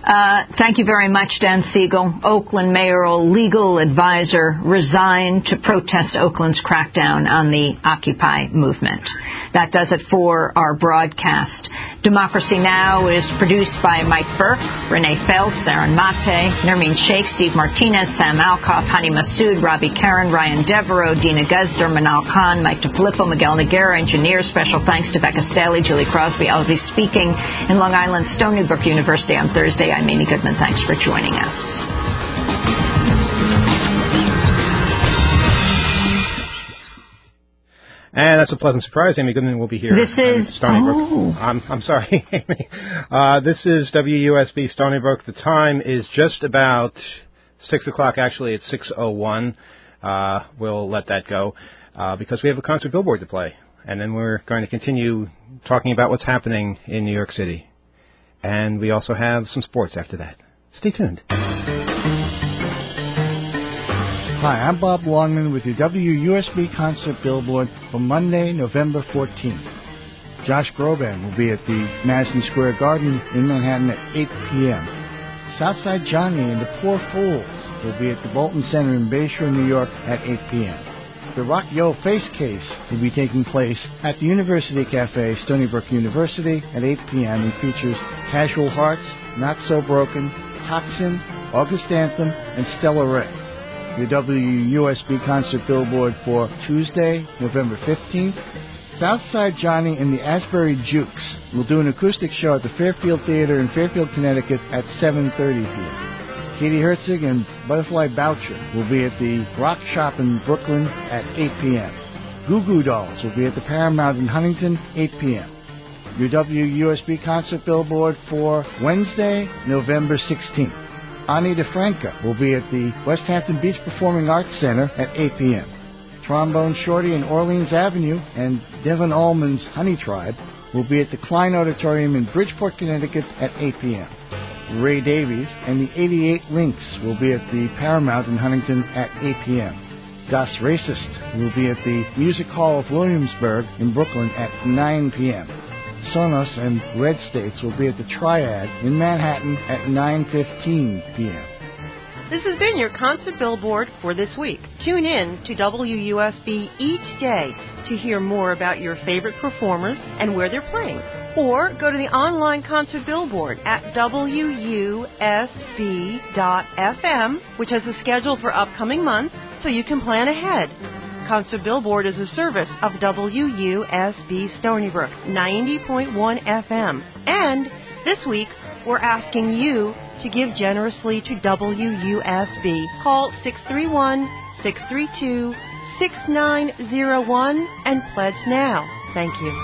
Thank you very much, Dan Siegel. Oakland mayoral legal advisor resigned to protest Oakland's crackdown on the Occupy movement. That does it for our broadcast. Democracy Now! Is produced by Mike Burke, Renee Feltz, Aaron Mate, Nermeen Sheikh, Steve Martinez, Sam Alcoff, Hani Massoud, Robbie Karen, Ryan Devereaux, Dina Guzder, Manal Khan, Mike DeFilippo, Miguel Noguera, engineer. Special thanks to Becca Staley, Julie Crosby. I'll be speaking in Long Island, Stony Brook University on Thursday. I'm Amy Goodman. Thanks for joining us. And that's a pleasant surprise. Amy Goodman will be here. This is Stony Brook. I'm sorry, Amy. This is WUSB Stony Brook. The time is just about 6 o'clock. Actually, it's 6:01. We'll let that go because we have a concert billboard to play. And then we're going to continue talking about what's happening in New York City. And we also have some sports after that. Stay tuned. Hi, I'm Bob Longman with your WUSB concert billboard for Monday, November 14th. Josh Groban will be at the Madison Square Garden in Manhattan at 8 p.m. Southside Johnny and the Poor Fools will be at the Bolton Center in Bayshore, New York at 8 p.m. The Rock Yo Face Case will be taking place at the University Cafe, Stony Brook University, at 8 p.m. and features Casual Hearts, Not So Broken, Toxin, August Anthem, and Stella Ray. The WUSB concert billboard for Tuesday, November 15th. Southside Johnny and the Asbury Jukes will do an acoustic show at the Fairfield Theater in Fairfield, Connecticut at 7:30 p.m. Katie Herzig and Butterfly Boucher will be at the Rock Shop in Brooklyn at 8 p.m. Goo Goo Dolls will be at the Paramount in Huntington, 8 p.m. Your WUSB concert billboard for Wednesday, November 16th. Ani DeFranco will be at the West Hampton Beach Performing Arts Center at 8 p.m. Trombone Shorty and Orleans Avenue and Devin Allman's Honey Tribe will be at the Klein Auditorium in Bridgeport, Connecticut at 8 p.m. Ray Davies and the 88 Links will be at the Paramount in Huntington at 8 p.m. Das Racist will be at the Music Hall of Williamsburg in Brooklyn at 9 p.m. Sonos and Red States will be at the Triad in Manhattan at 9:15 p.m. This has been your concert billboard for this week. Tune in to WUSB each day to hear more about your favorite performers and where they're playing. Or go to the online concert billboard at WUSB.FM, which has a schedule for upcoming months so you can plan ahead. Concert Billboard is a service of WUSB Stony Brook, 90.1 FM. And this week, we're asking you to give generously to WUSB. Call 631-632-6901 and pledge now. Thank you.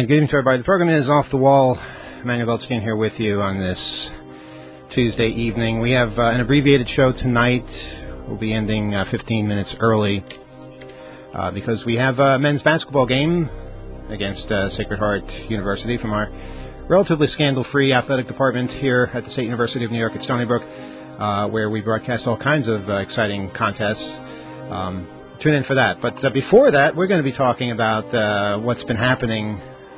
good evening to everybody. The program is Off the Wall. Emmanuel Velskin here with you on this Tuesday evening. We have an abbreviated show tonight. We'll be ending 15 minutes early because we have a men's basketball game against Sacred Heart University from our relatively scandal-free athletic department here at the State University of New York at Stony Brook, where we broadcast all kinds of exciting contests. Tune in for that. But before that, we're going to be talking about what's been happening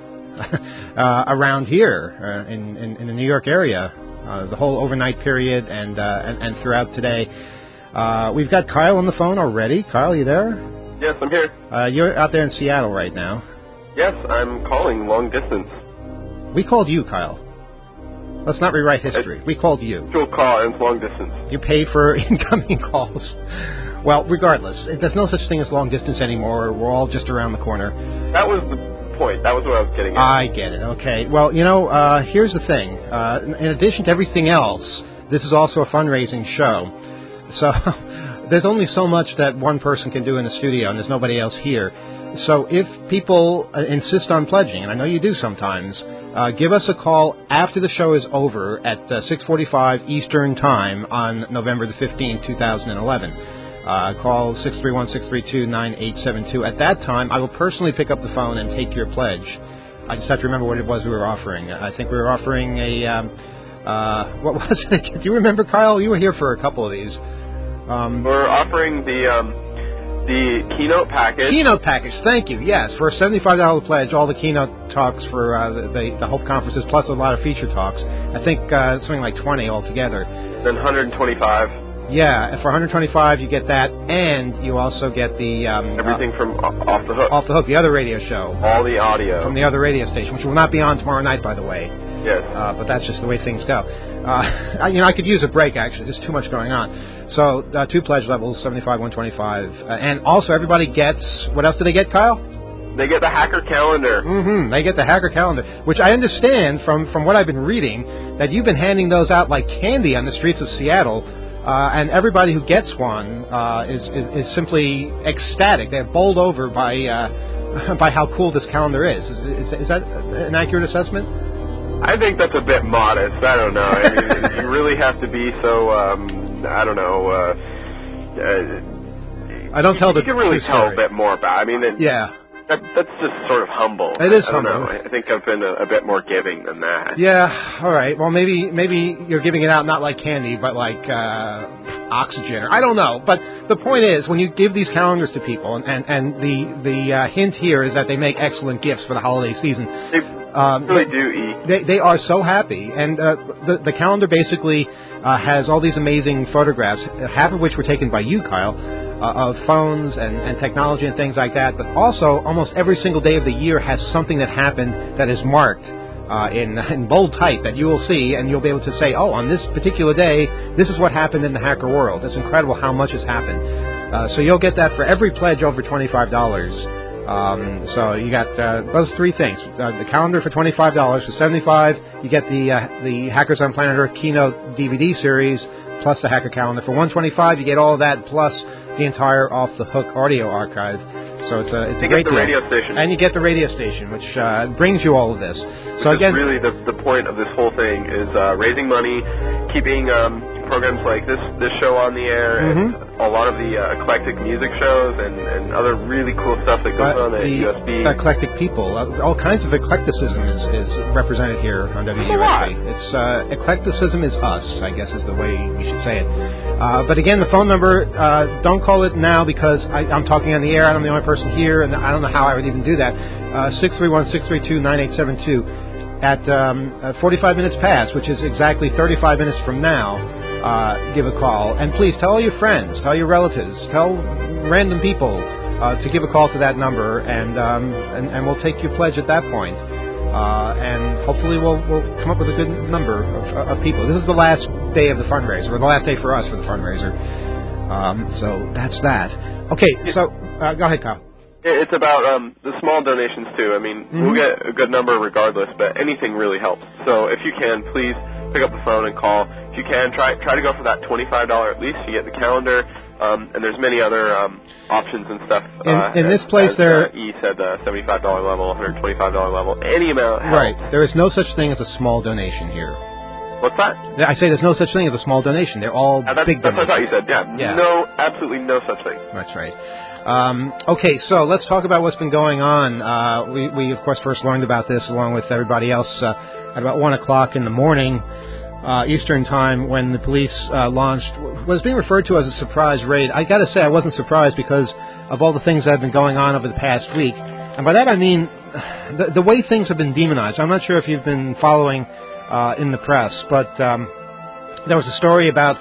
around here in the New York area, the whole overnight period and throughout today. We've got Kyle on the phone already. Kyle, you there? Yes, I'm here. You're out there in Seattle right now. Yes, I'm calling long distance. We called you, Kyle. Let's not rewrite history. We called you. Dual call and it's long distance. You pay for incoming calls. Well, regardless, there's no such thing as long distance anymore. We're all just around the corner. That was the point. That was what I was getting at. I get it. Okay. Well, here's the thing. In addition to everything else, this is also a fundraising show. So there's only so much that one person can do in the studio, and there's nobody else here. So if people insist on pledging, and I know you do sometimes, give us a call after the show is over at 6:45 Eastern Time on November the 15th, 2011. Call 631-632-9872. At that time, I will personally pick up the phone and take your pledge. I just have to remember what it was we were offering. I think we were offering what was it? Do you remember, Kyle? You were here for a couple of these. We're offering the keynote package. Keynote package, thank you. Yes, for a $75 pledge, all the keynote talks for the whole conferences, plus a lot of feature talks. I think something like 20 altogether. Then 125. Yeah, for 125 you get that, and you also get the everything from Off the Hook. Off the Hook, the other radio show. All the audio from the other radio station, which will not be on tomorrow night, by the way. Yes. But that's just the way things go. I could use a break, actually. There's too much going on. So, 2 pledge levels, 75, 125. And also, everybody gets... What else do they get, Kyle? They get the Hacker Calendar. Mm-hmm. They get the Hacker Calendar, which I understand from what I've been reading, that you've been handing those out like candy on the streets of Seattle, and everybody who gets one is simply ecstatic. They're bowled over by how cool this calendar is. Is that an accurate assessment? I think that's a bit modest. I don't know. I mean, you really have to be so, I don't know. I don't tell the You can really tell a bit more about it. I mean, yeah. That's just sort of humble. It is humble. humble. I think I've been a bit more giving than that. Yeah, all right. Well, maybe you're giving it out not like candy, but like oxygen, or I don't know. But the point is, when you give these calendars to people, and the hint here is that they make excellent gifts for the holiday season. They really do eat. They are so happy, and the calendar basically has all these amazing photographs, half of which were taken by you, Kyle, of phones and technology and things like that, but also almost every single day of the year has something that happened that is marked in bold type that you will see, and you'll be able to say, oh, on this particular day, this is what happened in the hacker world. It's incredible how much has happened. So you'll get that for every pledge over $25. So you got those 3 things. The calendar for $25. For $75, you get the Hackers on Planet Earth keynote DVD series, plus the Hacker Calendar. For $125, you get all of that, plus the entire Off the Hook audio archive. So it's a great deal. You get the radio station. And you get the radio station, which brings you all of this. So again, really the point of this whole thing is raising money, keeping programs like this show on the air, and a lot of the eclectic music shows and other really cool stuff that goes on at USB. Eclectic people, all kinds of eclecticism is represented here on WUSB. It's eclecticism is us, I guess is the way we should say it. But again, the phone number, don't call it now because I'm talking on the air. I'm the only person here, and I don't know how I would even do that. 631-632-9872. At 45 minutes past, which is exactly 35 minutes from now, give a call. And please tell all your friends, tell your relatives, tell random people to give a call to that number, and we'll take your pledge at that point. And hopefully we'll come up with a good number of people. This is the last day of the fundraiser, or the last day for us for the fundraiser. So that's that. Okay, so go ahead, Kyle. It's about the small donations, too. I mean, we'll get a good number regardless, but anything really helps. So if you can, please pick up the phone and call. If you can, try to go for that $25 at least. You get the calendar, and there's many other options and stuff. In this place, there E said $75 level, $125 level, any amount helps. Right. There is no such thing as a small donation here. What's that? I say there's no such thing as a small donation. They're all big donations. That's what I thought you said. Yeah. No, absolutely no such thing. That's right. Okay, so let's talk about what's been going on. We of course first learned about this along with everybody else at about 1 o'clock in the morning Eastern time when the police launched what was being referred to as a surprise raid. I got to say I wasn't surprised because of all the things that have been going on over the past week. And by that I mean the way things have been demonized. I'm not sure if you've been following in the press, but there was a story about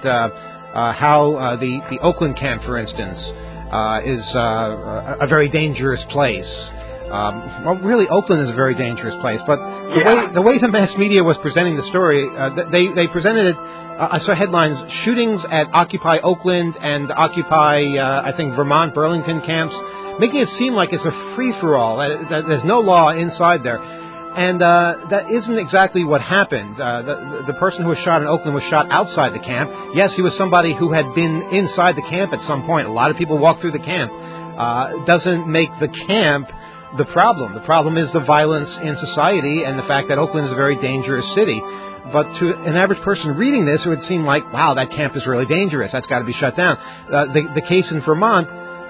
how the Oakland camp, for instance, is a very dangerous place. Well, really, Oakland is a very dangerous place. But the way the mass media was presenting the story, they presented it. I saw headlines: shootings at Occupy Oakland and Occupy, I think, Vermont, Burlington camps, making it seem like it's a free-for-all. That there's no law inside there. And that isn't exactly what happened. The person who was shot in Oakland was shot outside the camp. Yes, he was somebody who had been inside the camp at some point. A lot of people walk through the camp. Doesn't make the camp the problem. The problem is the violence in society and the fact that Oakland is a very dangerous city. But to an average person reading this, it would seem like, wow, that camp is really dangerous. That's got to be shut down. The case in Vermont,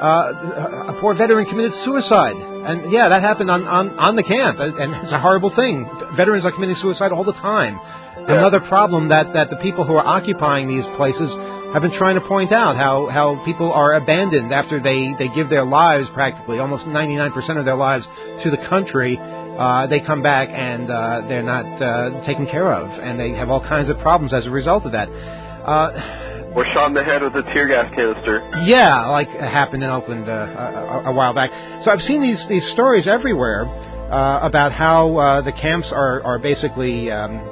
a poor veteran committed suicide. And, yeah, that happened on the camp. And it's a horrible thing. Veterans are committing suicide all the time. Yeah. Another problem that the people who are occupying these places have been trying to point out, how people are abandoned after they give their lives, practically, almost 99% of their lives, to the country. They come back and they're not taken care of. And they have all kinds of problems as a result of that. Or shot in the head with a tear gas canister. Yeah, like it happened in Oakland a while back. So I've seen these stories everywhere about how the camps are basically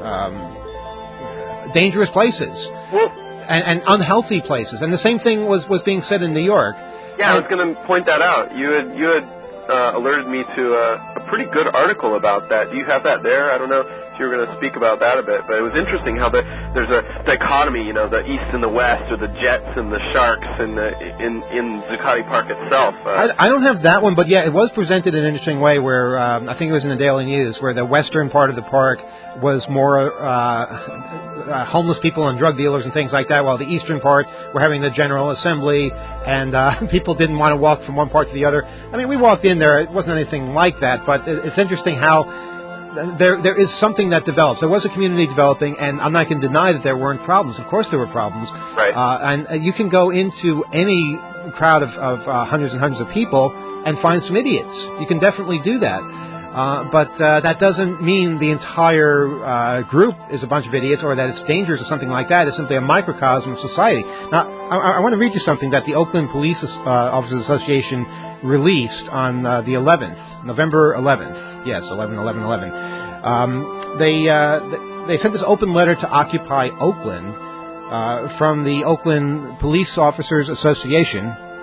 dangerous places and unhealthy places. And the same thing was being said in New York. Yeah, I was going to point that out. You had alerted me to a pretty good article about that. Do you have that there? I don't know if you were going to speak about that a bit, but it was interesting how there's a dichotomy, the East and the West, or the Jets and the Sharks in Zuccotti Park itself. I don't have that one, but yeah, it was presented in an interesting way where, I think it was in the Daily News, where the western part of the park was more homeless people and drug dealers and things like that, while the eastern part were having the General Assembly, and people didn't want to walk from one part to the other. I mean, we walked in there, it wasn't anything like that, but it's interesting how there is something that develops. There was a community developing, and I'm not going to deny that there weren't problems. Of course there were problems. Right. And you can go into any crowd of hundreds and hundreds of people and find some idiots. You can definitely do that. But that doesn't mean the entire group is a bunch of idiots or that it's dangerous or something like that. It's simply a microcosm of society. Now, I want to read you something that the Oakland Police Officers Association released on the 11th, November 11th. Yes, 11/11/11. They sent this open letter to Occupy Oakland from the Oakland Police Officers Association.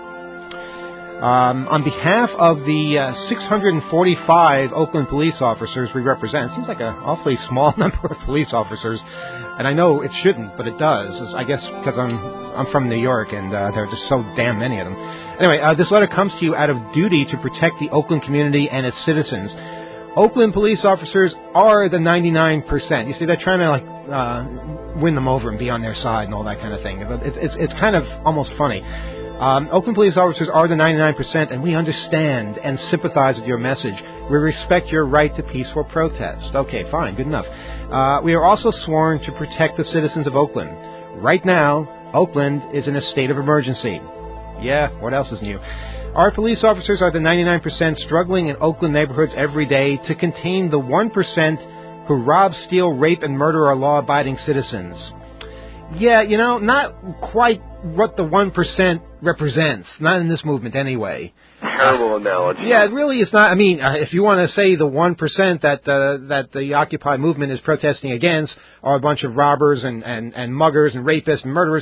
On behalf of the 645 Oakland police officers we represent, it seems like an awfully small number of police officers, and I know it shouldn't, but it does. I guess because I'm from New York, and there are just so damn many of them. Anyway, this letter comes to you out of duty to protect the Oakland community and its citizens. Oakland police officers are the 99%. You see, they're trying to win them over and be on their side and all that kind of thing. But it's kind of almost funny. Oakland police officers are the 99%, and we understand and sympathize with your message. We respect your right to peaceful protest. Okay, fine, good enough. We are also sworn to protect the citizens of Oakland. Right now, Oakland is in a state of emergency. Yeah, what else is new? Our police officers are the 99% struggling in Oakland neighborhoods every day to contain the 1% who rob, steal, rape, and murder our law-abiding citizens. Yeah, not quite what the 1% represents. Not in this movement, anyway. Terrible analogy. Yeah, it really is not. I mean, if you want to say the 1% that the Occupy movement is protesting against are a bunch of robbers and muggers and rapists and murderers,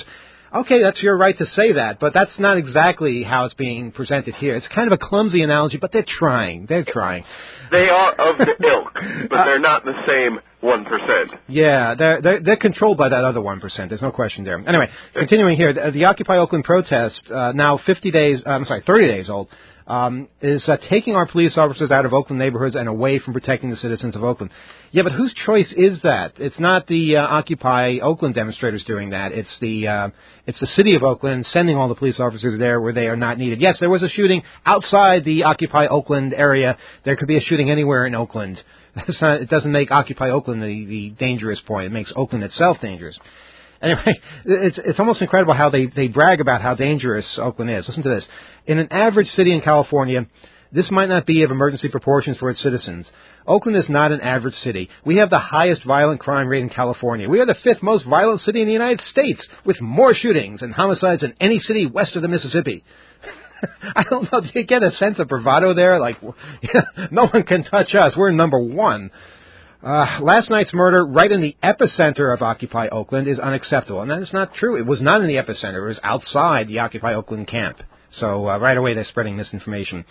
Okay, that's your right to say that, but that's not exactly how it's being presented here. It's kind of a clumsy analogy, but they're trying. They're trying. They are of the ilk, but they're not the same 1%. Yeah, they're controlled by that other 1%. There's no question there. Anyway, continuing here, the Occupy Oakland protest, now 30 days old, is taking our police officers out of Oakland neighborhoods and away from protecting the citizens of Oakland. Yeah, but whose choice is that? It's not the Occupy Oakland demonstrators doing that. It's the city of Oakland sending all the police officers there where they are not needed. Yes, there was a shooting outside the Occupy Oakland area. There could be a shooting anywhere in Oakland. It doesn't make Occupy Oakland the dangerous point. It makes Oakland itself dangerous. Anyway, it's almost incredible how they brag about how dangerous Oakland is. Listen to this. In an average city in California, this might not be of emergency proportions for its citizens. Oakland is not an average city. We have the highest violent crime rate in California. We are the 5th most violent city in the United States, with more shootings and homicides than any city west of the Mississippi. I don't know, do you get a sense of bravado there? Like, no one can touch us. We're number 1. Last night's murder right in the epicenter of Occupy Oakland is unacceptable. And that is not true. It was not in the epicenter. It was outside the Occupy Oakland camp. So right away they're spreading misinformation.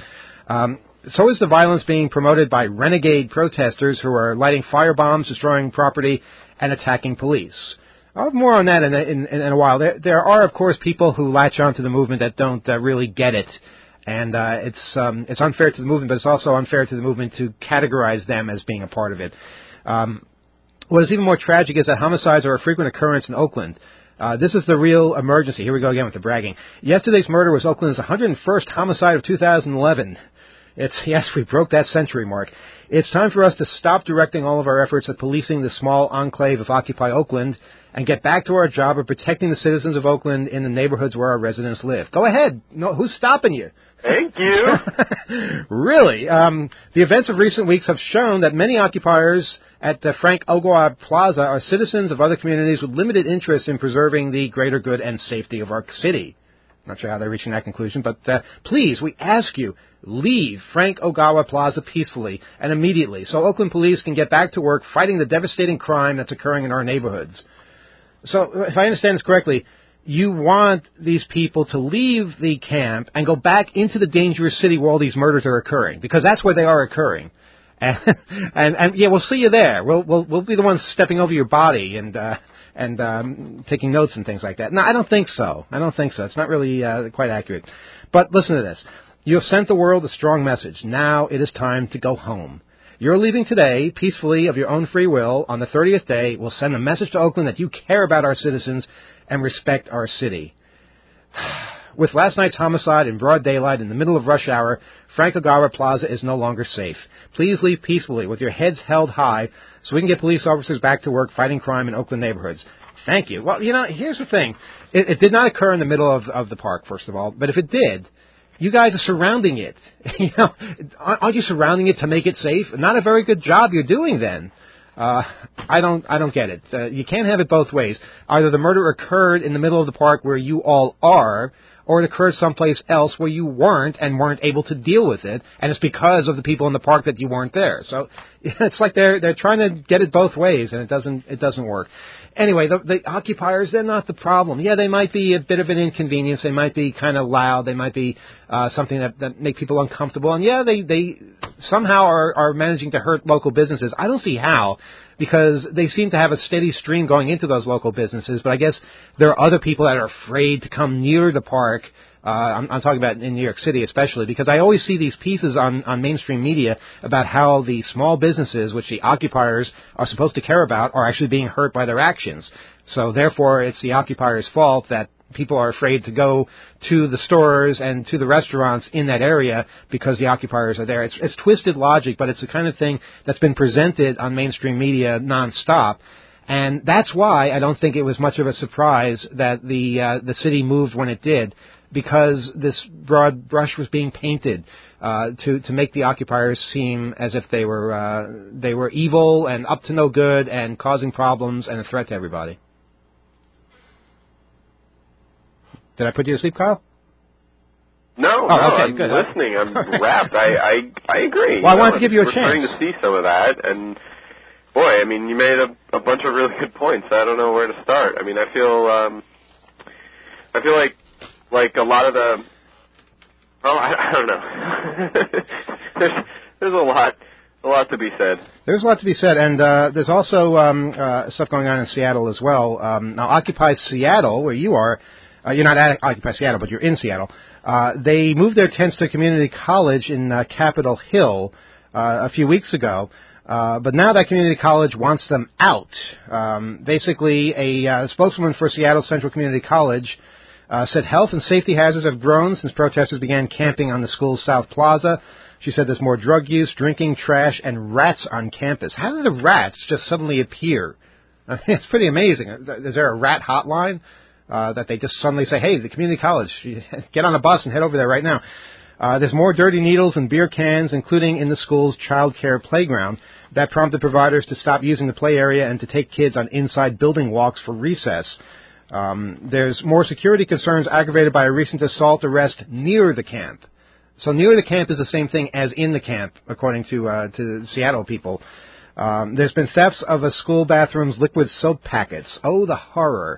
So is the violence being promoted by renegade protesters who are lighting firebombs, destroying property, and attacking police. I'll have more on that in a while. There are, of course, people who latch on to the movement that don't really get it. And it's unfair to the movement, but it's also unfair to the movement to categorize them as being a part of it. What is even more tragic is that homicides are a frequent occurrence in Oakland. This is the real emergency. Here we go again with the bragging. Yesterday's murder was Oakland's 101st homicide of 2011. Yes, we broke that century mark. It's time for us to stop directing all of our efforts at policing the small enclave of Occupy Oakland and get back to our job of protecting the citizens of Oakland in the neighborhoods where our residents live. Go ahead. No, who's stopping you? Thank you. Really? The events of recent weeks have shown that many occupiers at the Frank Ogawa Plaza are citizens of other communities with limited interest in preserving the greater good and safety of our city. Not sure how they're reaching that conclusion, but please, we ask you, leave Frank Ogawa Plaza peacefully and immediately so Oakland police can get back to work fighting the devastating crime that's occurring in our neighborhoods. So, if I understand this correctly, you want these people to leave the camp and go back into the dangerous city where all these murders are occurring, because that's where they are occurring. And yeah, we'll see you there. We'll be the ones stepping over your body and taking notes and things like that. No, I don't think so. It's not really quite accurate. But listen to this. You have sent the world a strong message. Now it is time to go home. You're leaving today, peacefully, of your own free will. On the 30th day, we'll send a message to Oakland that you care about our citizens and respect our city. With last night's homicide in broad daylight in the middle of rush hour, Frank Ogawa Plaza is no longer safe. Please leave peacefully with your heads held high so we can get police officers back to work fighting crime in Oakland neighborhoods. Thank you. Well, here's the thing. It did not occur in the middle of the park, first of all, but if it did, you guys are surrounding it. Aren't you surrounding it to make it safe? Not a very good job you're doing then. I don't get it. You can't have it both ways. Either the murder occurred in the middle of the park where you all are, or it occurred someplace else where you weren't and weren't able to deal with it, and it's because of the people in the park that you weren't there. So it's like they're trying to get it both ways, and it doesn't work. Anyway, the occupiers, they're not the problem. Yeah, they might be a bit of an inconvenience. They might be kind of loud. They might be something that make people uncomfortable. And yeah, they somehow are managing to hurt local businesses. I don't see how, because they seem to have a steady stream going into those local businesses. But I guess there are other people that are afraid to come near the park. I'm talking about in New York City especially, because I always see these pieces on mainstream media about how the small businesses, which the occupiers are supposed to care about, are actually being hurt by their actions. So therefore, it's the occupiers' fault that people are afraid to go to the stores and to the restaurants in that area because the occupiers are there. It's twisted logic, but it's the kind of thing that's been presented on mainstream media nonstop. And that's why I don't think it was much of a surprise that the city moved when it did, because this broad brush was being painted to make the occupiers seem as if they were evil and up to no good and causing problems and a threat to everybody. Did I put you to sleep, Kyle? No, okay, I'm good. listening. I'm wrapped. I agree. Well, I wanted to give you a chance. We're starting to see some of that, and boy, I mean, you made a bunch of really good points. I don't know where to start. I mean, I feel I feel like a lot of the, I don't know. there's a lot to be said. There's a lot to be said, and there's also stuff going on in Seattle as well. Now, Occupy Seattle, where you are, you're not at Occupy Seattle, but you're in Seattle. They moved their tents to community college in Capitol Hill a few weeks ago, but now that community college wants them out. Basically, a spokeswoman for Seattle Central Community College said health and safety hazards have grown since protesters began camping on the school's South Plaza. She said there's more drug use, drinking, trash, and rats on campus. How did the rats just suddenly appear? I mean, it's pretty amazing. Is there a rat hotline that they just suddenly say, hey, the community college, get on a bus and head over there right now? There's more dirty needles and beer cans, including in the school's child care playground. That prompted providers to stop using the play area and to take kids on inside building walks for recess. There's more security concerns aggravated by a recent assault arrest near the camp. So near the camp is the same thing as in the camp, according to Seattle people. There's been thefts of a school bathroom's liquid soap packets. Oh, the horror.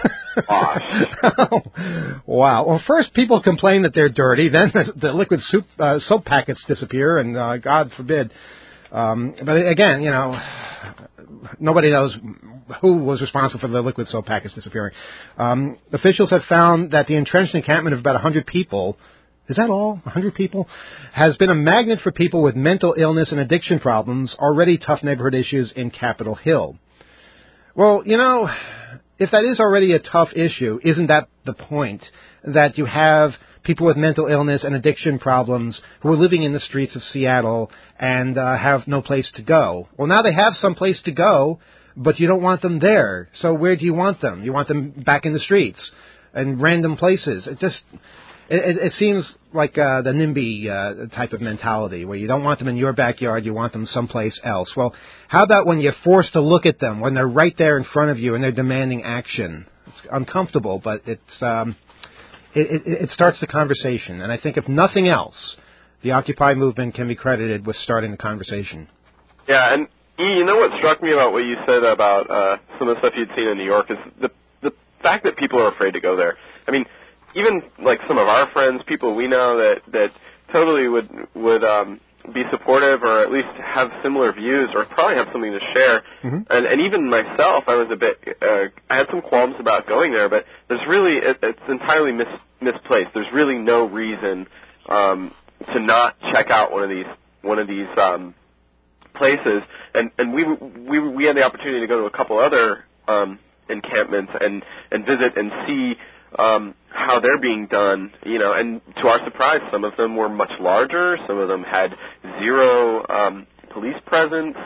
Wow. Well, first people complain that they're dirty, then the liquid soap packets disappear, and God forbid. But again, you know, nobody knows who was responsible for the liquid soap packets disappearing. Officials have found that the entrenched encampment of about 100 people, is that all? 100 people? Has been a magnet for people with mental illness and addiction problems, already tough neighborhood issues in Capitol Hill. Well, you know, if that is already a tough issue, isn't that the point? That you have people with mental illness and addiction problems who are living in the streets of Seattle and have no place to go. Well, now they have some place to go, but you don't want them there. So where do you want them? You want them back in the streets and random places. It seems like the NIMBY type of mentality, where you don't want them in your backyard, you want them someplace else. Well, how about when you're forced to look at them, when they're right there in front of you and they're demanding action? It's uncomfortable, but it starts the conversation. And I think if nothing else, the Occupy movement can be credited with starting the conversation. Yeah, and you know what struck me about what you said about some of the stuff you'd seen in New York is the fact that people are afraid to go there. I mean, even like some of our friends, people we know that totally would be supportive or at least have similar views or probably have something to share. Mm-hmm. And even myself, I was a bit, I had some qualms about going there, but there's really, it's entirely misplaced. There's really no reason to not check out one of these places. And we had the opportunity to go to a couple other encampments and visit and see how they're being done, you know, and to our surprise, some of them were much larger, some of them had zero police presence.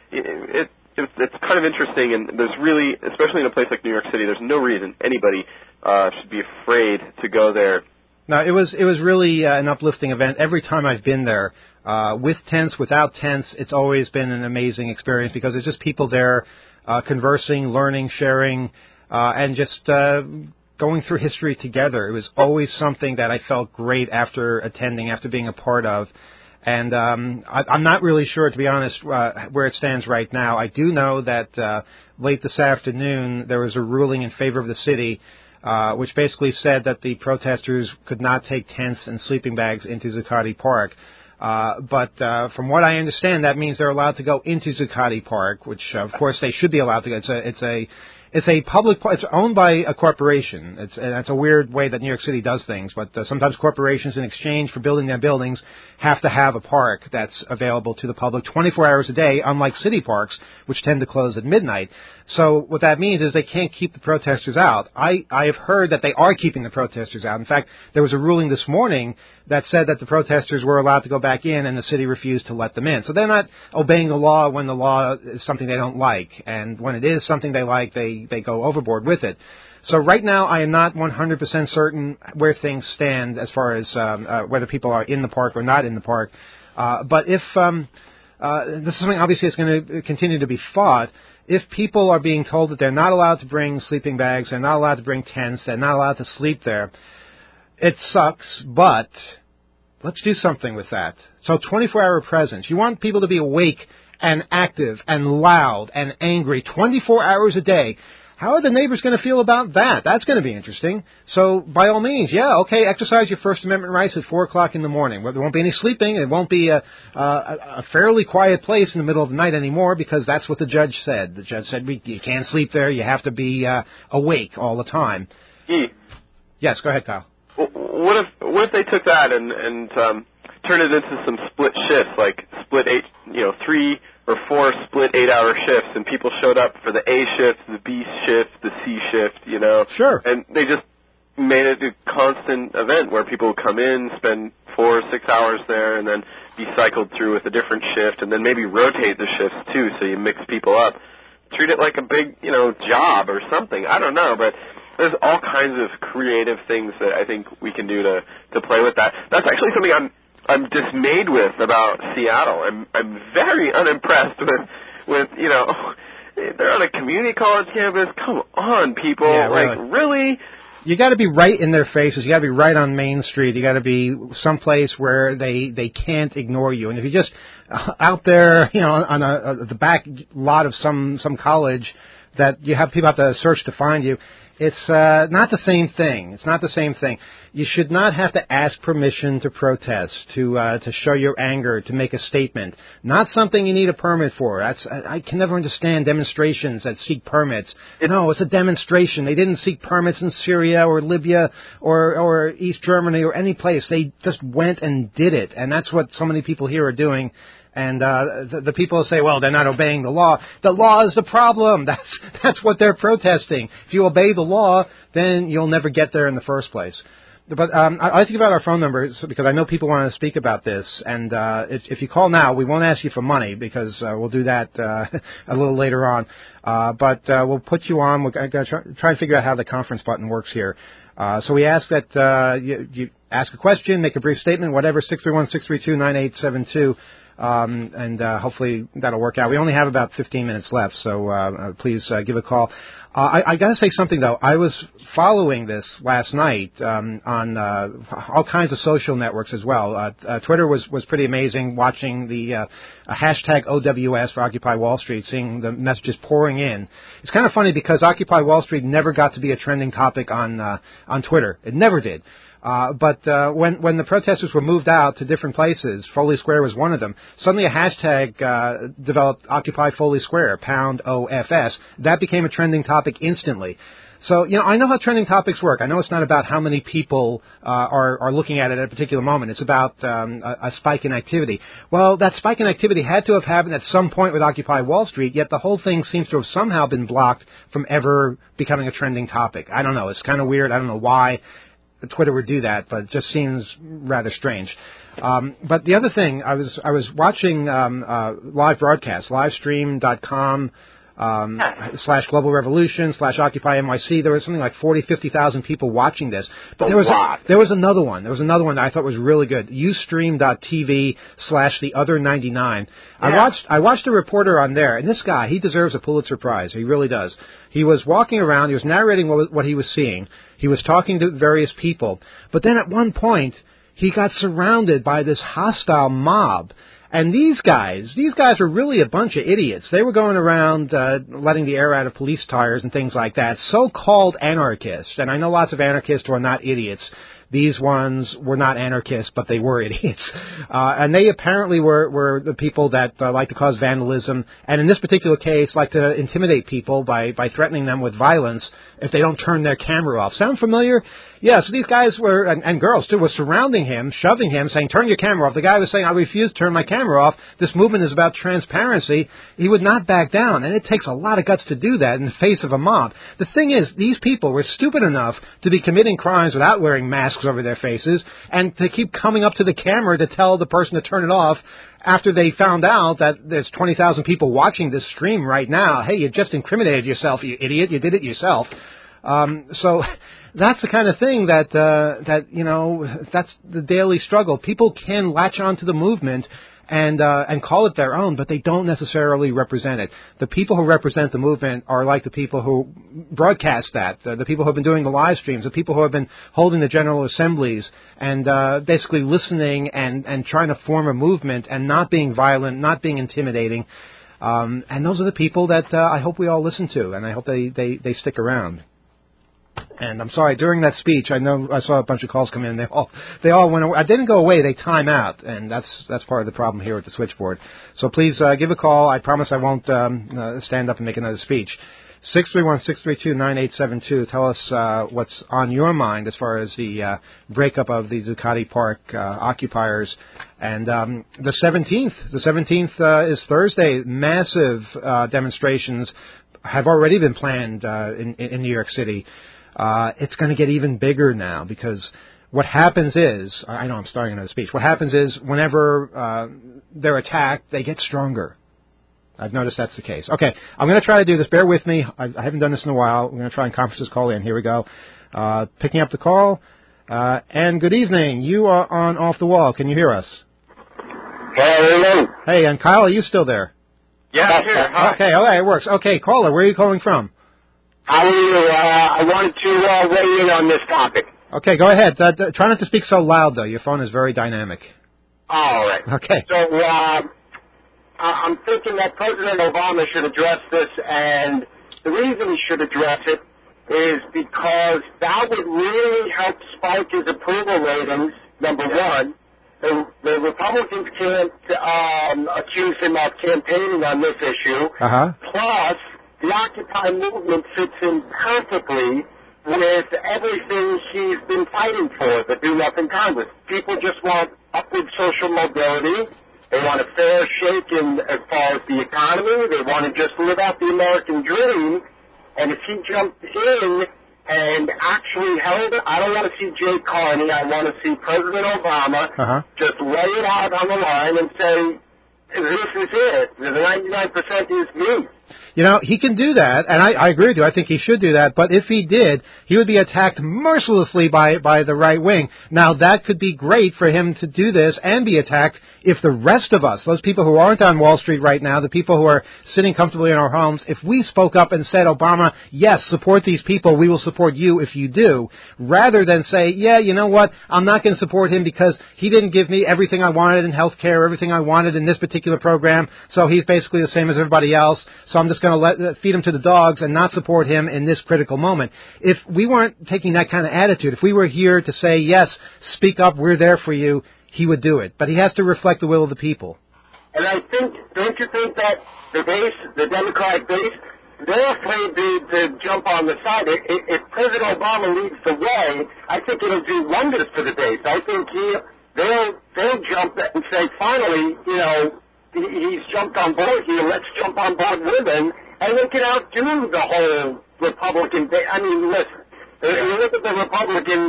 It's kind of interesting, and there's really, especially in a place like New York City, there's no reason anybody should be afraid to go there. No, it was really an uplifting event. Every time I've been there, with tents, without tents, it's always been an amazing experience because there's just people there conversing, learning, sharing, and just going through history together. It was always something that I felt great after attending, after being a part of. And I'm not really sure, to be honest, where it stands right now. I do know that late this afternoon there was a ruling in favor of the city, which basically said that the protesters could not take tents and sleeping bags into Zuccotti Park. But from what I understand, that means they're allowed to go into Zuccotti Park, which, of course, they should be allowed to go. It's a public park. It's owned by a corporation. It's a weird way that New York City does things, but sometimes corporations, in exchange for building their buildings, have to have a park that's available to the public 24 hours a day, unlike city parks, which tend to close at midnight. So what that means is they can't keep the protesters out. I have heard that they are keeping the protesters out. In fact, there was a ruling this morning that said that the protesters were allowed to go back in, and the city refused to let them in. So they're not obeying the law when the law is something they don't like, and when it is something they like, they go overboard with it. So right now, I am not 100% certain where things stand as far as whether people are in the park or not in the park. But if this is something obviously that's going to continue to be fought, if people are being told that they're not allowed to bring sleeping bags, they're not allowed to bring tents, they're not allowed to sleep there, it sucks, but let's do something with that. So 24-hour presence. You want people to be awake and active and loud and angry 24 hours a day. How are the neighbors going to feel about that? That's going to be interesting. So, by all means, exercise your First Amendment rights at 4 o'clock in the morning. There won't be any sleeping. It won't be a fairly quiet place in the middle of the night anymore because that's what the judge said. The judge said you can't sleep there. You have to be awake all the time. Yes, go ahead, Kyle. What if they took that and turned it into some split shifts, like split 3 or 4 split 8-hour shifts, and people showed up for the A shift, the B shift, the C shift, Sure. And they just made it a constant event where people would come in, spend 4 or 6 hours there, and then be cycled through with a different shift, and then maybe rotate the shifts too, so you mix people up. Treat it like a big, job or something. I don't know, but there's all kinds of creative things that I think we can do to play with that. That's actually something I'm dismayed with about Seattle. I'm very unimpressed with they're on a community college campus. Come on, people. Yeah, really. Like, really? You got to be right in their faces. You got to be right on Main Street. You got to be someplace where they can't ignore you. And if you're just out there, on the back lot of some college that you have people have to search to find you, it's not the same thing. It's not the same thing. You should not have to ask permission to protest, to show your anger, to make a statement. Not something you need a permit for. I can never understand demonstrations that seek permits. No, it's a demonstration. They didn't seek permits in Syria or Libya or East Germany or any place. They just went and did it. And that's what so many people here are doing. And the people say, well, they're not obeying the law. The law is the problem. That's what they're protesting. If you obey the law, then you'll never get there in the first place. But I'd like to give out our phone numbers because I know people want to speak about this. And if you call now, we won't ask you for money because we'll do that a little later on. But we'll put you on. We're going to try and figure out how the conference button works here. So we ask that you ask a question, make a brief statement, whatever, 631-632-9872. And hopefully that'll work out. We only have about 15 minutes left, so please give a call. I got to say something, though. I was following this last night on all kinds of social networks as well. Twitter was pretty amazing, watching the hashtag OWS for Occupy Wall Street, seeing the messages pouring in. It's kind of funny because Occupy Wall Street never got to be a trending topic on Twitter. It never did. But when the protesters were moved out to different places, Foley Square was one of them, suddenly a hashtag developed, Occupy Foley Square, #OFS. That became a trending topic instantly. So, I know how trending topics work. I know it's not about how many people are looking at it at a particular moment. It's about a spike in activity. Well, that spike in activity had to have happened at some point with Occupy Wall Street, yet the whole thing seems to have somehow been blocked from ever becoming a trending topic. I don't know. It's kind of weird. I don't know why Twitter would do that, but it just seems rather strange. But the other thing, I was watching live broadcasts, livestream.com /Global Revolution /Occupy NYC. There was something like 50,000 people watching this. But there was another one. There was another one that I thought was really good. Ustream.tv /TheOther99. Yeah. I watched a reporter on there, and this guy, he deserves a Pulitzer Prize. He really does. He was walking around. He was narrating what he was seeing. He was talking to various people. But then at one point, he got surrounded by this hostile mob. And these guys were really a bunch of idiots. They were going around letting the air out of police tires and things like that. So-called anarchists. And I know lots of anarchists who are not idiots. These ones were not anarchists, but they were idiots. And they apparently were the people that like to cause vandalism, and in this particular case, like to intimidate people by threatening them with violence if they don't turn their camera off. Sound familiar? Yeah, so these guys were, and girls too, were surrounding him, shoving him, saying, turn your camera off. The guy was saying, I refuse to turn my camera off. This movement is about transparency. He would not back down, and it takes a lot of guts to do that in the face of a mob. The thing is, these people were stupid enough to be committing crimes without wearing masks over their faces, and to keep coming up to the camera to tell the person to turn it off after they found out that there's 20,000 people watching this stream right now. Hey, you just incriminated yourself, you idiot. You did it yourself. So that's the kind of thing that that's the daily struggle. People can latch onto the movement and call it their own, but they don't necessarily represent it. The people who represent the movement are like the people who broadcast that, the people who have been doing the live streams, the people who have been holding the general assemblies and basically listening and trying to form a movement and not being violent, not being intimidating. And those are the people that I hope we all listen to, and I hope they stick around. And I'm sorry, during that speech, I know I saw a bunch of calls come in. They all went away. I didn't go away. They time out, and that's part of the problem here at the switchboard. So please give a call. I promise I won't stand up and make another speech. 631-632-9872. Tell us what's on your mind as far as the breakup of the Zuccotti Park occupiers. And the 17th is Thursday. Massive demonstrations have already been planned in New York City. It's going to get even bigger now because what happens is, I know I'm starting another speech, what happens is whenever they're attacked, they get stronger. I've noticed that's the case. Okay, I'm going to try to do this. Bear with me. I haven't done this in a while. I'm going to try and conference this call in. Here we go. Picking up the call. And good evening. You are on Off the Wall. Can you hear us? Hello. Hey, and Kyle, are you still there? Yeah, I'm here. Hi. Okay, all right, it works. Okay, caller, where are you calling from? How are you? I wanted to weigh in on this topic. Okay, go ahead. Try not to speak so loud, though. Your phone is very dynamic. All right. Okay. So I'm thinking that President Obama should address this, and the reason he should address it is because that would really help spike his approval ratings, number one. The Republicans can't accuse him of campaigning on this issue. Uh-huh. Plus, the Occupy movement fits in perfectly with everything he's been fighting for, the Do Nothing Congress. People just want upward social mobility. They want a fair shake as far as the economy. They want to just live out the American dream. And if he jumped in and actually held it, I don't want to see Jay Carney. I want to see President Obama just lay it out on the line and say, this is it. The 99% is me. You know, he can do that, and I agree with you. I think he should do that. But if he did, he would be attacked mercilessly by the right wing. Now, that could be great for him to do this and be attacked if the rest of us, those people who aren't on Wall Street right now, the people who are sitting comfortably in our homes, if we spoke up and said, Obama, yes, support these people, we will support you if you do, rather than say, yeah, you know what, I'm not going to support him because he didn't give me everything I wanted in health care, everything I wanted in this particular program, so he's basically the same as everybody else, so I'm just going to feed him to the dogs and not support him in this critical moment. If we weren't taking that kind of attitude, if we were here to say, yes, speak up, we're there for you, he would do it. But he has to reflect the will of the people. And I think, don't you think that the base, the Democratic base, they're afraid to jump on the side. If President Obama leads the way, I think it'll do wonders for the base. I think they'll jump and say, finally, you know, he's jumped on board here, let's jump on board with him, and they can outdo the whole Republican base. I mean, listen, you look at the Republican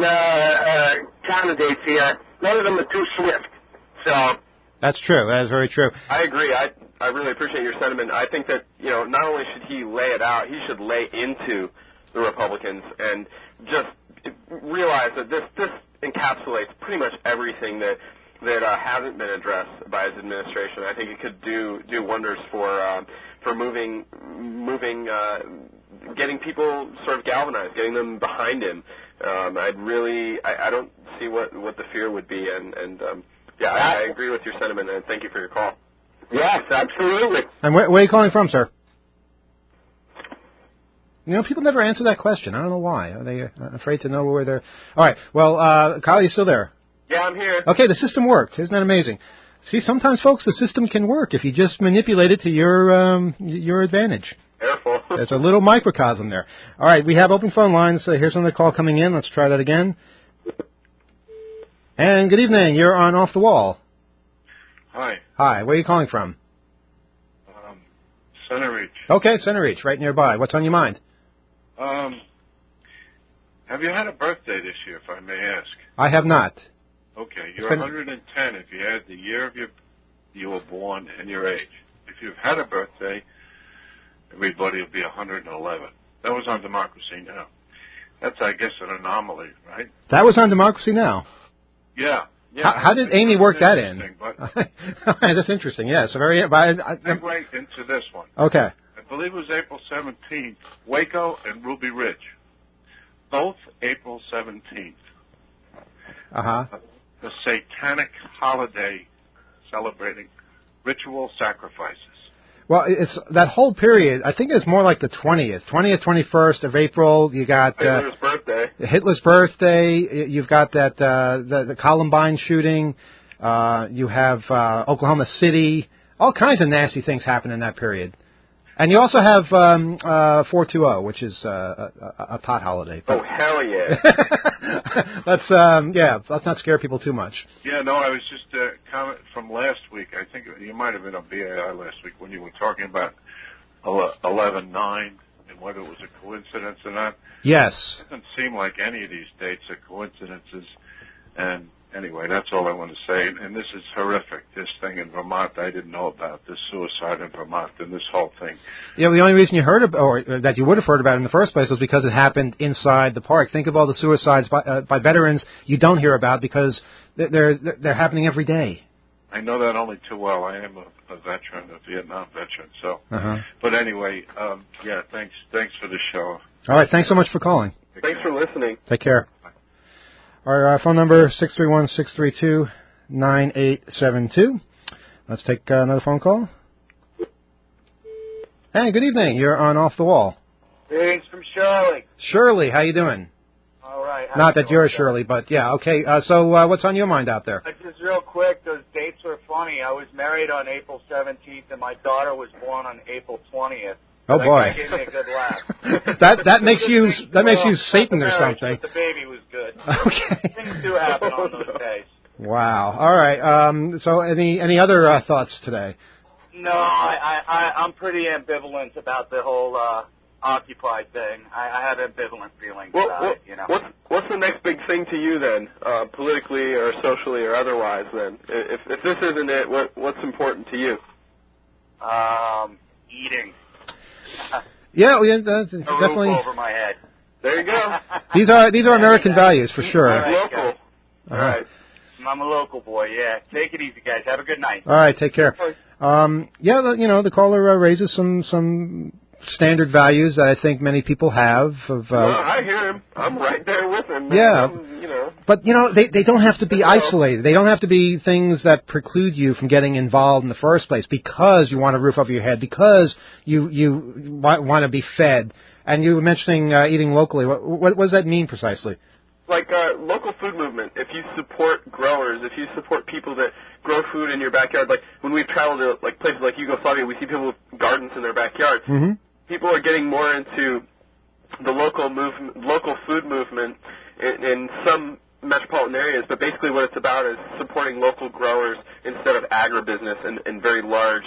candidates here, none of them are too swift. So that's true. That is very true. I agree. I really appreciate your sentiment. I think that, you know, not only should he lay it out, he should lay into the Republicans and just realize that this encapsulates pretty much everything that hasn't been addressed by his administration. I think it could do wonders for moving, getting people sort of galvanized, getting them behind him. I don't see what the fear would be, and I agree with your sentiment, and thank you for your call. Yes, absolutely. And where are you calling from, sir? You know, people never answer that question. I don't know why. Are they afraid to know where they're... All right. Well, Kyle, you still there? Yeah, I'm here. Okay, the system worked. Isn't that amazing? See, sometimes, folks, the system can work if you just manipulate it to your advantage. Careful. There's a little microcosm there. All right, we have open phone lines. Here's another call coming in. Let's try that again. And good evening. You're on Off the Wall. Hi. Hi. Where are you calling from? Center Reach. Okay, Center Reach, right nearby. What's on your mind? Have you had a birthday this year, if I may ask? I have not. Okay, you're 110 if you add the year of you were born and your age. If you've had a birthday, everybody will be 111. That was on Democracy Now! That's, I guess, an anomaly, right? That was on Democracy Now! Yeah. How did Amy work that in? But that's interesting, yeah. So very... segue into this one. Okay. I believe it was April 17th, Waco and Ruby Ridge. Both April 17th. Uh-huh. The satanic holiday celebrating ritual sacrifices. Well, it's that whole period. I think it's more like the 20th, 21st of April. You got Hitler's birthday. Hitler's birthday. You've got that the Columbine shooting. You have Oklahoma City. All kinds of nasty things happen in that period. And you also have 420, which is a pot holiday. Oh, hell yeah. Let's not scare people too much. Yeah, no, I was just comment from last week. I think you might have been on BAI last week when you were talking about 11/9 and whether it was a coincidence or not. Yes. It doesn't seem like any of these dates are coincidences. And anyway, that's all I want to say. And this is horrific, this thing in Vermont. I didn't know about this suicide in Vermont and this whole thing. Yeah, the only reason you heard about, or that you would have heard about it in the first place was because it happened inside the park. Think of all the suicides by veterans you don't hear about because they're happening every day. I know that only too well. I am a veteran, a Vietnam veteran. So, But anyway, thanks for the show. All right, thanks so much for calling. Thanks for listening. Take care. Our phone number, 631-632-9872. Let's take another phone call. Hey, good evening. You're on Off the Wall. Greetings from Shirley. Shirley, how you doing? All right. Not that you're Shirley, but yeah, okay. So what's on your mind out there? Just real quick, those dates were funny. I was married on April 17th, and my daughter was born on April 20th. Oh boy, that gave me a good laugh. that makes you Satan or something. But the baby was good. Okay. Things do happen on those days. Wow. All right. So any other thoughts today? No, I'm pretty ambivalent about the whole Occupy thing. I have ambivalent feelings about it. You know. What's the next big thing to you then, politically or socially or otherwise? Then, if this isn't it, what's important to you? Eating. Yeah, that's a definitely roof over my head. There you go. These are American values for sure. Local. All right. I'm a local boy. Yeah. Take it easy, guys. Have a good night. All right. Take care. The caller raises some standard values that I think many people have. I hear him. I'm right there with him. Yeah. But, they don't have to be isolated. They don't have to be things that preclude you from getting involved in the first place because you want a roof over your head, because you want to be fed. And you were mentioning eating locally. What does that mean precisely? Like local food movement. If you support growers, if you support people that grow food in your backyard, like when we've traveled to like places like Yugoslavia, we see people with gardens in their backyard. Mm-hmm. People are getting more into the local food movement in some metropolitan areas, but basically what it's about is supporting local growers instead of agribusiness and very large,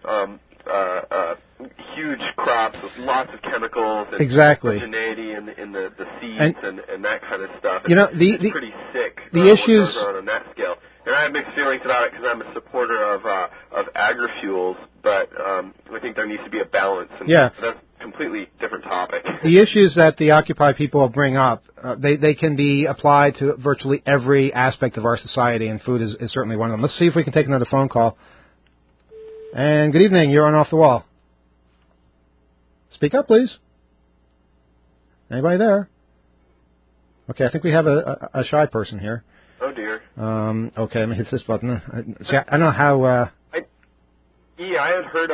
huge crops with lots of chemicals and homogeneity in the seeds and that kind of stuff. It's pretty sick. The issues what goes on that scale. And I have mixed feelings about it because I'm a supporter of agri-fuels, but I think there needs to be a balance. And that's a completely different topic. The issues that the Occupy people bring up, they can be applied to virtually every aspect of our society, and food is certainly one of them. Let's see if we can take another phone call. And good evening. You're on Off the Wall. Speak up, please. Anybody there? Okay, I think we have a shy person here. Oh, dear. Okay, let me hit this button. See, I don't know how... I had heard...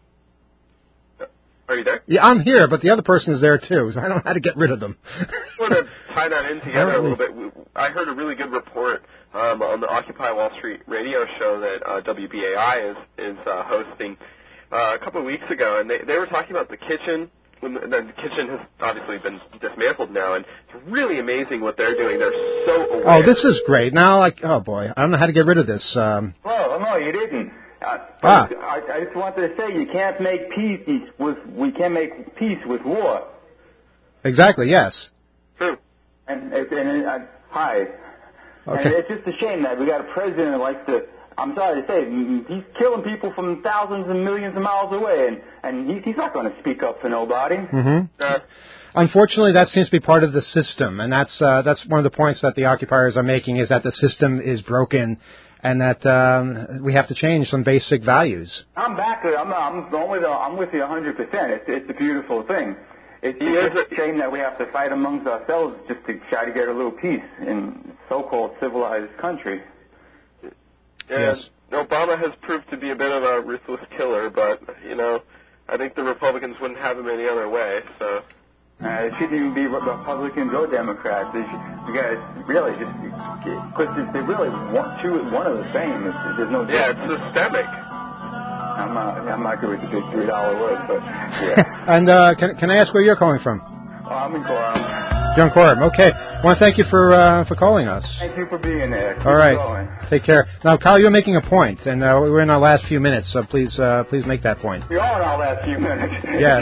Are you there? Yeah, I'm here, but the other person is there, too, so I don't know how to get rid of them. I want to tie that in together a little bit. I heard a really good report on the Occupy Wall Street radio show that WBAI is hosting a couple of weeks ago, and they were talking about the kitchen. The kitchen has obviously been dismantled now, and it's really amazing what they're doing. They're so aware. Oh, this is great. Now, oh boy, I don't know how to get rid of this. Well, no, you didn't. I just wanted to say we can't make peace with war. Exactly. Yes. True. Hi. Okay. And it's just a shame that we got a president that likes to. I'm sorry to say, he's killing people from thousands and millions of miles away, and he's not going to speak up for nobody. Mm-hmm. Unfortunately, that seems to be part of the system, and that's one of the points that the occupiers are making, is that the system is broken, and that we have to change some basic values. I'm back. I'm with you 100%. It's a beautiful thing. It's a shame that we have to fight amongst ourselves just to try to get a little peace in so-called civilized country. Yes. Obama has proved to be a bit of a ruthless killer, but, I think the Republicans wouldn't have him any other way, so... It shouldn't even be Republicans or Democrats. You guys really just... Because they really want one of the same. There's no... Yeah, it's systemic. I'm not good with the big $3 word, but yeah. And can I ask where you're calling from? I'm in Coram. John Coram. Okay. I want to thank you for calling us. Thank you for being there. All right. Take care. Now, Kyle, you're making a point, and we're in our last few minutes, so please make that point. We are in our last few minutes. Yes.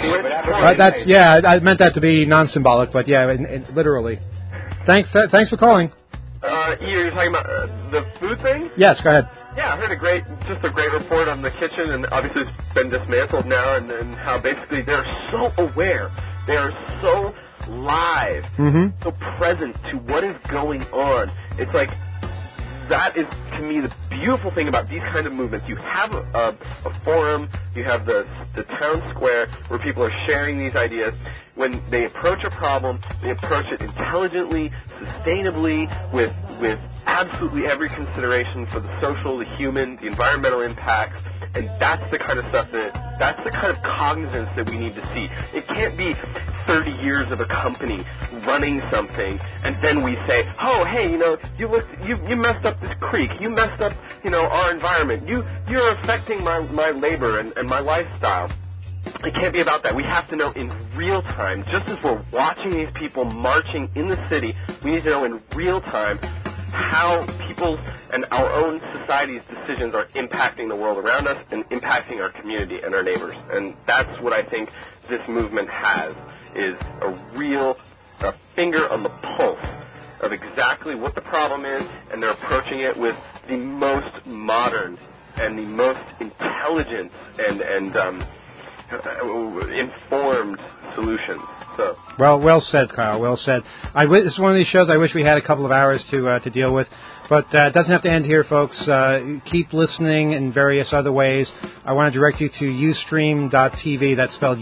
I meant that to be non-symbolic, but literally. Thanks for calling. You're talking about the food thing? Yes, go ahead. Yeah, I heard a great report on the kitchen, and obviously it's been dismantled now, and how basically they're so aware, they're so live, so present to what is going on. It's like, that is, to me, the beautiful thing about these kind of movements. You have a forum, you have the town square where people are sharing these ideas. When they approach a problem, they approach it intelligently, sustainably, with absolutely every consideration for the social, the human, the environmental impacts. And that's the kind of stuff that's the kind of cognizance that we need to see. It can't be 30 years of a company running something, and then we say, oh, hey, you messed up this creek, you messed up, our environment, you're affecting my labor and my lifestyle. It can't be about that. We have to know in real time, just as we're watching these people marching in the city, we need to know in real time how people's and our own society's decisions are impacting the world around us and impacting our community and our neighbors. And that's what I think this movement has, is a finger on the pulse of exactly what the problem is, and they're approaching it with the most modern and the most intelligent and informed solutions. So. Well said, Kyle. Well said. This is one of these shows I wish we had a couple of hours to deal with, but it doesn't have to end here, folks. Keep listening in various other ways. I want to direct you to Ustream.tv. That's spelled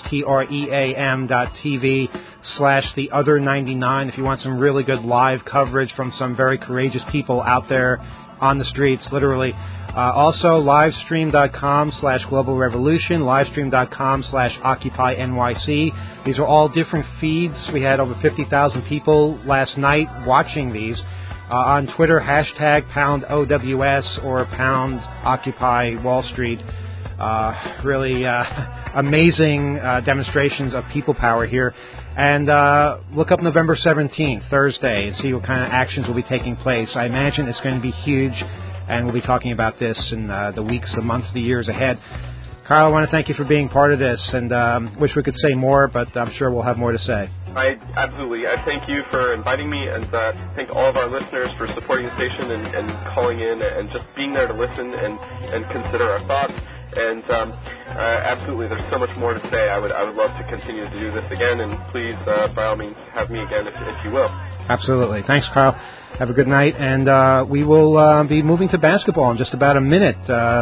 USTREAM.tv/the-other99 if you want some really good live coverage from some very courageous people out there on the streets, literally. Also, livestream.com/Global Revolution, livestream.com/OccupyNYC. These are all different feeds. We had over 50,000 people last night watching these. On Twitter, #OWS or #Occupy Wall Street. Really amazing demonstrations of people power here. And look up November 17th, Thursday, and see what kind of actions will be taking place. I imagine it's going to be huge. And we'll be talking about this in the weeks, the months, the years ahead. Kyle, I want to thank you for being part of this, and wish we could say more, but I'm sure we'll have more to say. Absolutely. I thank you for inviting me, and thank all of our listeners for supporting the station and calling in and just being there to listen and consider our thoughts. And absolutely, there's so much more to say. I would love to continue to do this again, and please, by all means, have me again if you will. Absolutely. Thanks, Kyle. Have a good night, and we will be moving to basketball in just about a minute.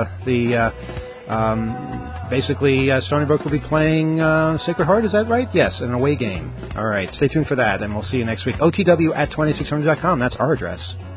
Basically, Stony Brook will be playing Sacred Heart, is that right? Yes, an away game. All right, stay tuned for that, and we'll see you next week. OTW@2600.com, that's our address.